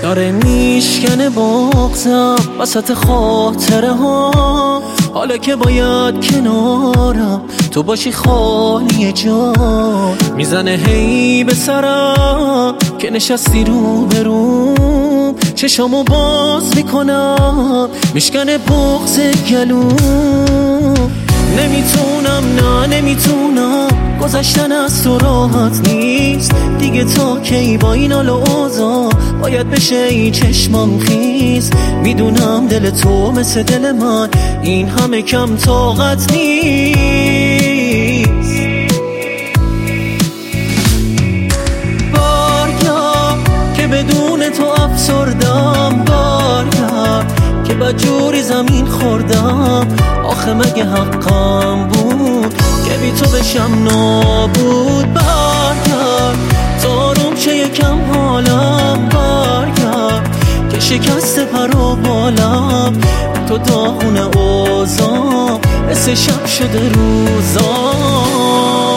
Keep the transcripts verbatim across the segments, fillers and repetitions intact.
داره میشکنه بغضم وسط خاطره ها. حالا که باید کنارم تو باشی خالی جان، میزنه هی به سرم که نشستی رو بروم. چشامو باز میکنم میشکنه بغض گلوم. نمیتونم نه نمیتونم گذشتن از تو راحت نیست دیگه. تا کی با این حال و اوضاع باید بشه این چشمام خیز؟ میدونم دل تو مثل دل من این همه کم طاقت نیست. برگرد که بدون تو افسردم، برگرد که بدجوری زمین خوردم. آخه مگه حقم بود که بی تو بشم نابود؟ برگرد تا آروم شه یکم حالم، برگرد که شکست پر و بالم. تو داغون اوضاع مثل شب شده روزام.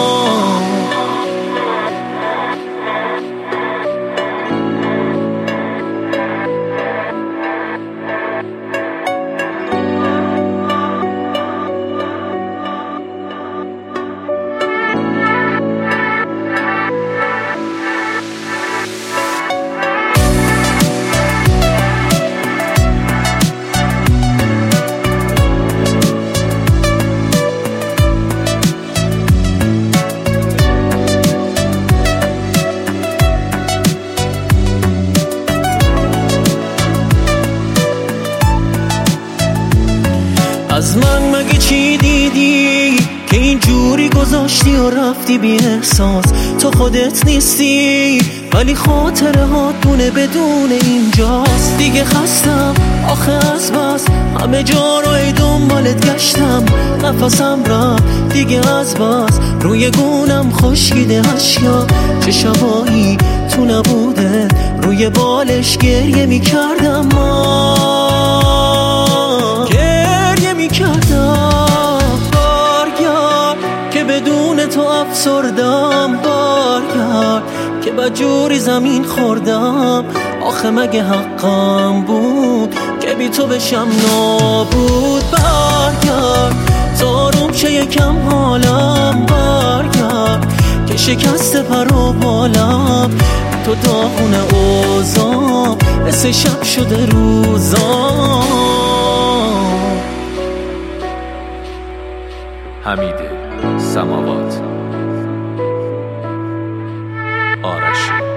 از من مگه چی دیدی که اینجوری گذاشتی و رفتی بی احساس؟ تو خودت نیستی ولی خاطره ها دونه بدون اینجاست. دیگه خستم آخه از بس همه جا رو ای دنبالت گشتم. نفسم رفت دیگه از بس روی گونم خشکیده اشیا. چه شبایی تو نبوده روی بالش گریه میکردم، گریه میکردم. برگرد که بدون تو افسردم، برگرد که بدجوری زمین خوردم. آخه مگه حقم بود که بی تو بشم نابود؟ برگرد تا آروم شه یکم حالم، برگرد که شکست پر و بالم. تو داغون اوضاع مثل شب شده روزام. حمید سماوات، آرشی.